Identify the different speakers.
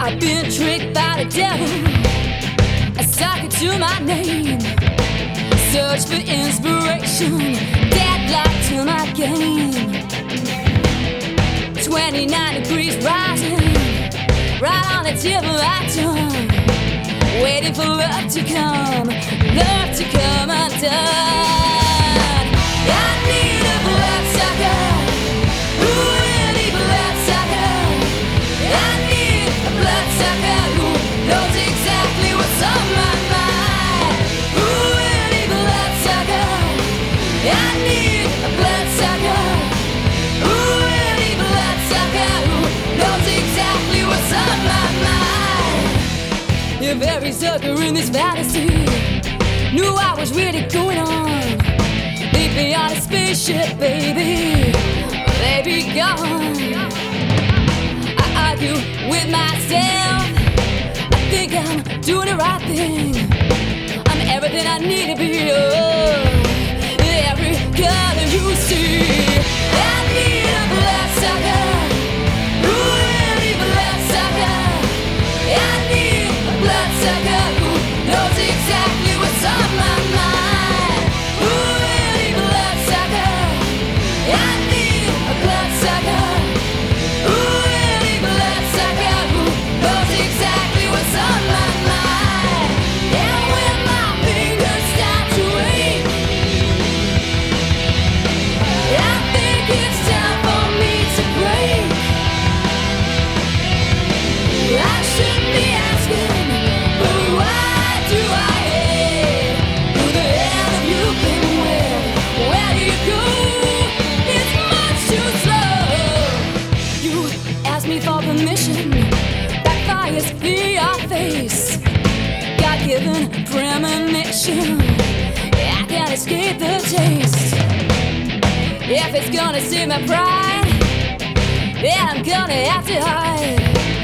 Speaker 1: I've been tricked by the devil, a sucker to my name. Search for inspiration, deadlock to my game. 29 degrees rising, right on the tip of my tongue, waiting for love to come undone. I need a bloodsucker, ooh, any bloodsucker. I need a bloodsucker who knows exactly what's on my mind. Ooh, any bloodsucker. I need a bloodsucker, ooh, any bloodsucker who knows exactly what's on my mind. If every sucker in this fantasy knew I was really going on, leave me on a spaceship, baby, they be gone. I argue with myself, I think I'm doing the right thing. I'm everything I need to be, oh, every color you see. I need a bloodsucker, ooh, any bloodsucker. I need a bloodsucker who knows exactly what's on my mind. Ooh, any bloodsucker. I need a bloodsucker, ooh, any bloodsucker who knows exactly what's on my mind. And when my fingers start to ache, I think it's time for me to break. I shouldn't be asking, but why do I hate? Who the hell have you been with? Where do you go? It's much too slow. You ask me for permission, backfires in your face. God-given premonition, I can't escape the taste. If it's gonna save my pride, then I'm gonna have to hide.